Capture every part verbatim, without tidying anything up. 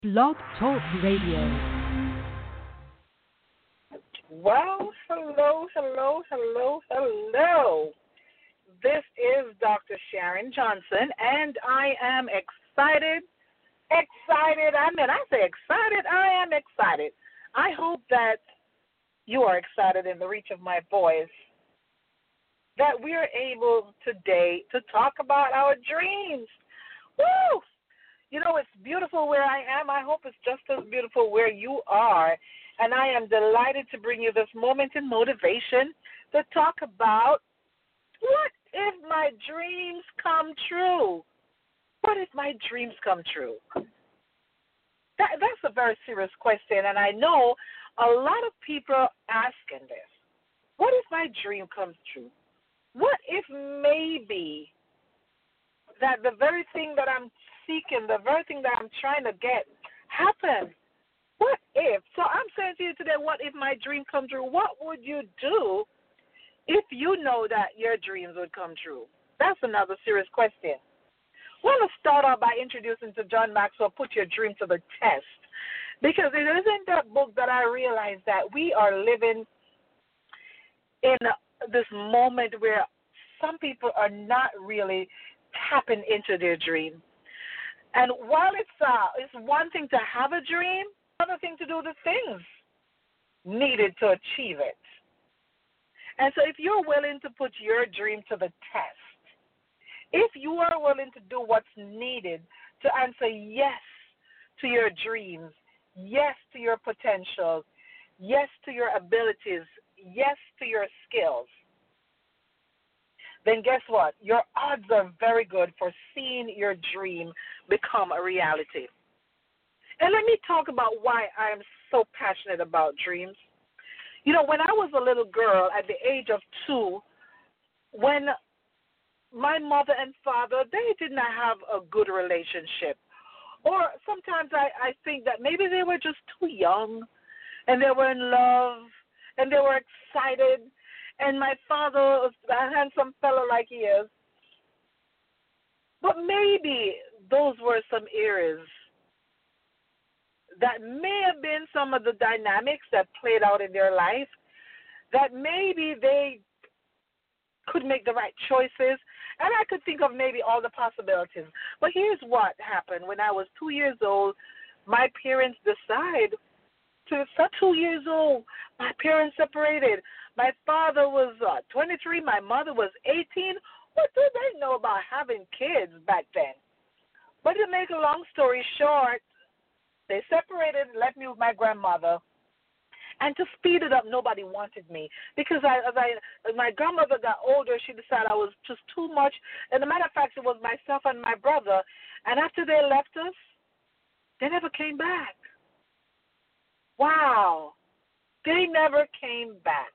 Blog Talk Radio. Well, hello, hello, hello, hello. This is Doctor Sharon Johnson, and I am excited, excited. I mean, I say excited, I am excited. I hope that you are excited in the reach of my voice, that we are able today to talk about our dreams. Woo! You know, it's beautiful where I am. I hope it's just as beautiful where you are. And I am delighted to bring you this moment in motivation to talk about what if my dreams come true? What if my dreams come true? That, that's a very serious question, and I know a lot of people are asking this. What if my dream comes true? What if maybe that the very thing that I'm seeking, the very thing that I'm trying to get happens? What if? So I'm saying to you today, what if my dream comes true? What would you do if you know that your dreams would come true? That's another serious question. I want to start off by introducing to John Maxwell, Put Your Dream to the Test. Because it is in that book that I realized that we are living in this moment where some people are not really tapping into their dream. And while it's uh, it's one thing to have a dream, another thing to do the things needed to achieve it. And so if you're willing to put your dream to the test, if you are willing to do what's needed to answer yes to your dreams, yes to your potentials, yes to your abilities, yes to your skills, then guess what? Your odds are very good for seeing your dream become a reality. And let me talk about why I am so passionate about dreams. You know, when I was a little girl at the age of two, when my mother and father, they did not have a good relationship. Or sometimes I, I think that maybe they were just too young and they were in love and they were excited. And my father was a handsome fellow like he is. But maybe those were some eras that may have been some of the dynamics that played out in their life, that maybe they could make the right choices. And I could think of maybe all the possibilities. But here's what happened. When I was two years old, my parents decided to, for two years old, my parents separated. My father was uh, twenty-three. My mother was eighteen. What do they know about having kids back then? But to make a long story short, they separated, left me with my grandmother. And to speed it up, nobody wanted me because I, as I, as my grandmother got older, she decided I was just too much. And as a matter of fact, it was myself and my brother. And after they left us, they never came back. Wow. They never came back.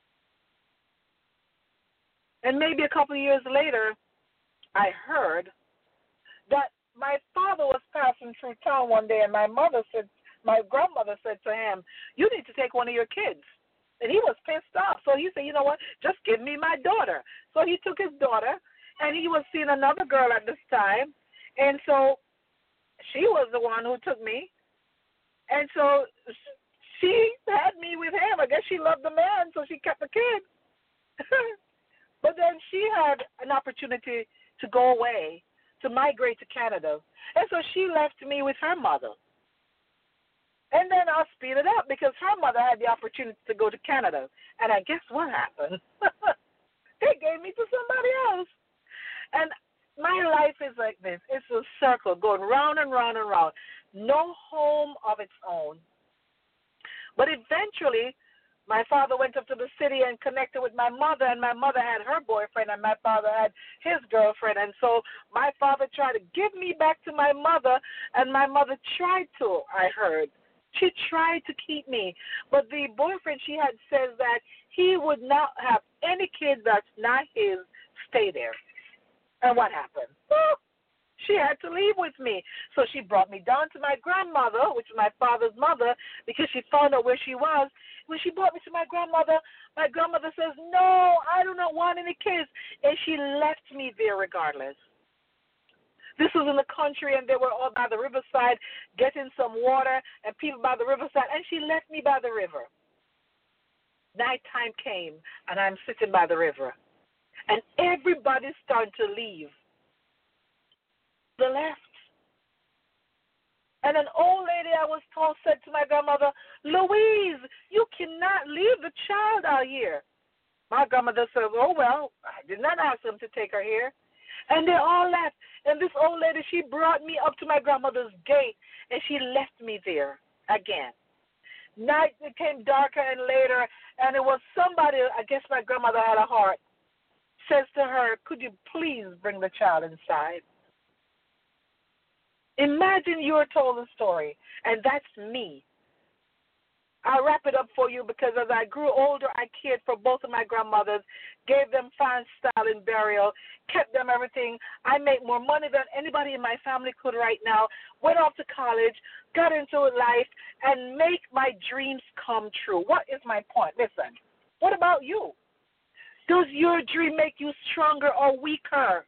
And maybe a couple of years later, I heard that my father was passing through town one day, and my mother said, my grandmother said to him, "You need to take one of your kids." And he was pissed off. So he said, "You know what? Just give me my daughter." So he took his daughter, and he was seeing another girl at this time. And so she was the one who took me. And so she had me with him. I guess she loved the man, so she kept the kid. But then she had an opportunity to go away, to migrate to Canada. And so she left me with her mother. And then I'll speed it up because her mother had the opportunity to go to Canada. And I guess what happened? They gave me to somebody else. And my life is like this. It's a circle going round and round and round. No home of its own. But eventually, my father went up to the city and connected with my mother, and my mother had her boyfriend, and my father had his girlfriend. And so my father tried to give me back to my mother, and my mother tried to, I heard. She tried to keep me. But the boyfriend she had says that he would not have any kid that's not his stay there. And what happened? Well, she had to leave with me. So she brought me down to my grandmother, which is my father's mother, because she found out where she was. When she brought me to my grandmother, my grandmother says, "No, I do not want any kids." And she left me there regardless. This was in the country, and they were all by the riverside getting some water, and people by the riverside, and she left me by the river. Nighttime came, and I'm sitting by the river, and everybody's starting to leave. They left. And an old lady, I was told, said to my grandmother, Louise, you cannot leave the child out here. My grandmother said, oh, well, I did not ask them to take her here. And they all left. And this old lady, she brought me up to my grandmother's gate, and she left me there again. Night became darker and later, and it was somebody, I guess my grandmother had a heart, says to her, could you please bring the child inside? Imagine you were told a story, and that's me. I'll wrap it up for you because as I grew older, I cared for both of my grandmothers, gave them fine style in burial, kept them everything. I make more money than anybody in my family could right now, went off to college, got into life, and make my dreams come true. What is my point? Listen, what about you? Does your dream make you stronger or weaker?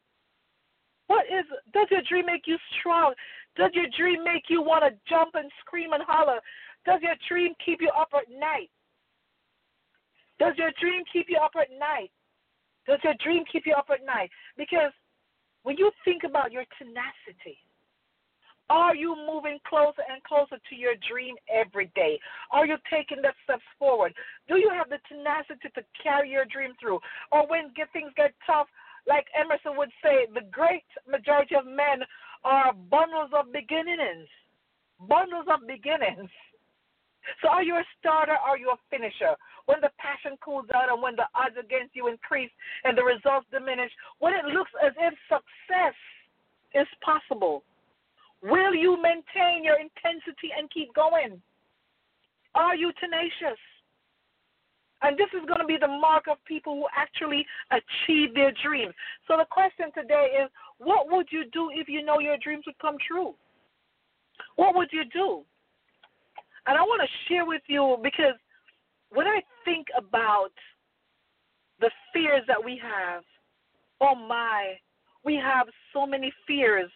What is, does your dream make you strong? Does your dream make you want to jump and scream and holler? Does your dream keep you up at night? Does your dream keep you up at night? Does your dream keep you up at night? Because when you think about your tenacity, are you moving closer and closer to your dream every day? Are you taking the steps forward? Do you have the tenacity to carry your dream through? Or when get, things get tough, like Emerson would say, the great majority of men are bundles of beginnings. Bundles of beginnings. So are you a starter or are you a finisher? When the passion cools out and when the odds against you increase and the results diminish, when it looks as if success is possible, will you maintain your intensity and keep going? Are you tenacious? And this is going to be the mark of people who actually achieve their dreams. So the question today is, what would you do if you know your dreams would come true? What would you do? And I want to share with you, because when I think about the fears that we have, oh my, we have so many fears.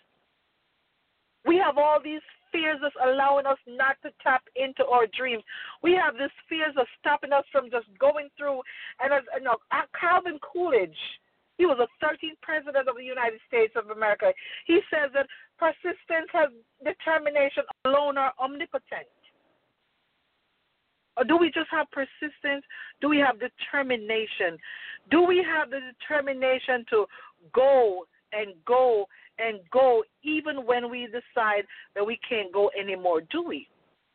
We have all these fears that's allowing us not to tap into our dreams. We have these fears of stopping us from just going through. And as you know, Calvin Coolidge, he was the thirteenth president of the United States of America. He says that persistence has determination alone are omnipotent. Or do we just have persistence? Do we have determination? Do we have the determination to go and go and go even when we decide that we can't go anymore? Do we?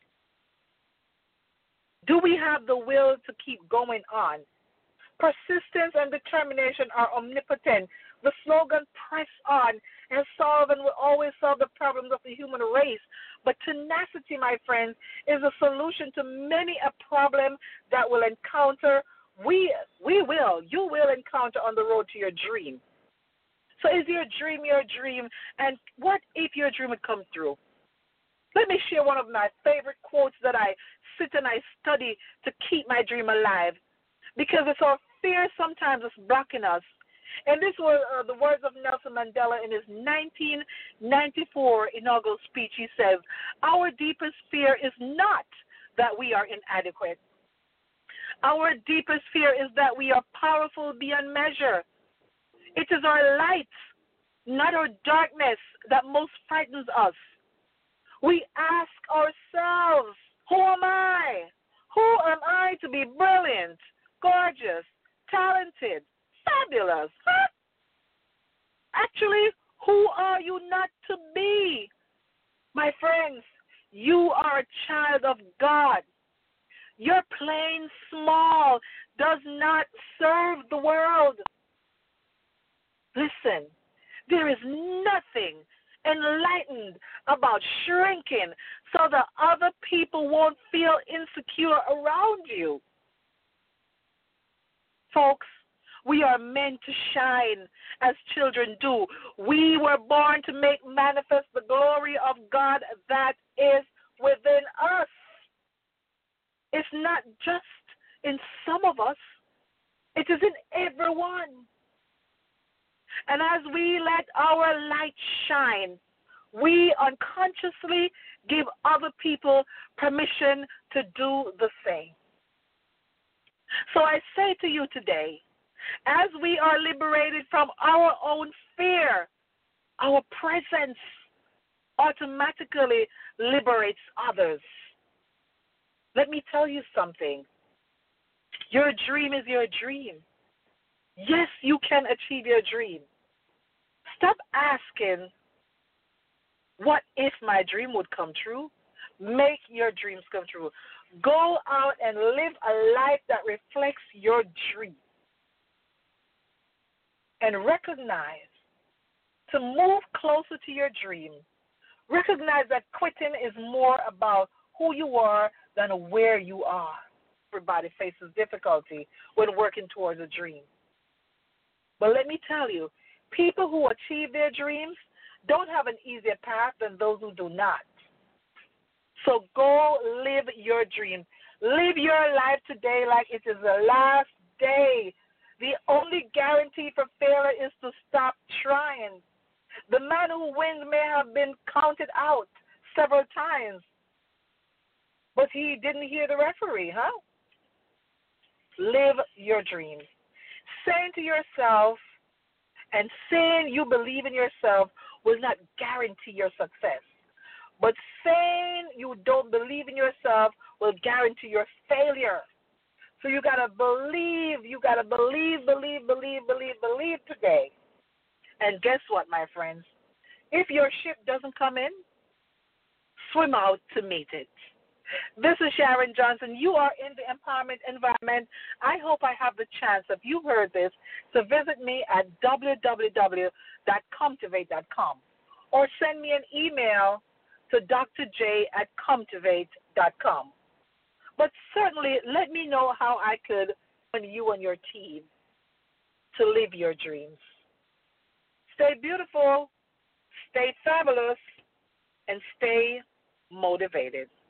Do we have the will to keep going on? Persistence and determination are omnipotent. The slogan, press on, and solve and will always solve the problems of the human race. But tenacity, my friends, is a solution to many a problem that will encounter, we, we will, you will encounter on the road to your dream. So is your dream your dream? And what if your dream would come through? Let me share one of my favorite quotes that I sit and I study to keep my dream alive. Because it's our fear sometimes that's blocking us. And this was uh, the words of Nelson Mandela in his nineteen ninety-four inaugural speech. He says, our deepest fear is not that we are inadequate. Our deepest fear is that we are powerful beyond measure. It is our light, not our darkness, that most frightens us. We ask ourselves, who am I? Who am I to be brilliant, gorgeous, talented, fabulous? Huh? Actually, who are you not to be? My friends, you are a child of God. Your playing small does not serve the world. Listen, there is nothing enlightened about shrinking so that other people won't feel insecure around you. Folks, we are meant to shine as children do. We were born to make manifest the glory of God that is within us. It's not just in some of us. It is in everyone. And as we let our light shine, we unconsciously give other people permission to do the same. So I say to you today, as we are liberated from our own fear, our presence automatically liberates others. Let me tell you something. Your dream is your dream. Yes, you can achieve your dream. Stop asking, what if my dream would come true? Make your dreams come true. Go out and live a life that reflects your dream. And recognize, to move closer to your dream, recognize that quitting is more about who you are than where you are. Everybody faces difficulty when working towards a dream. But let me tell you, people who achieve their dreams don't have an easier path than those who do not. So go live your dream. Live your life today like it is the last day. The only guarantee for failure is to stop trying. The man who wins may have been counted out several times, but he didn't hear the referee, huh? Live your dream. Saying to yourself and saying you believe in yourself will not guarantee your success. But saying you don't believe in yourself will guarantee your failure. So you got to believe, you got to believe, believe, believe, believe, believe today. And guess what, my friends? If your ship doesn't come in, swim out to meet it. This is Sharon Johnson. You are in the empowerment environment. I hope I have the chance, if you heard this, to visit me at w w w dot comtivate dot com or send me an email to d r j at comtivate dot com. But certainly let me know how I could join you and your team to live your dreams. Stay beautiful, stay fabulous, and stay motivated.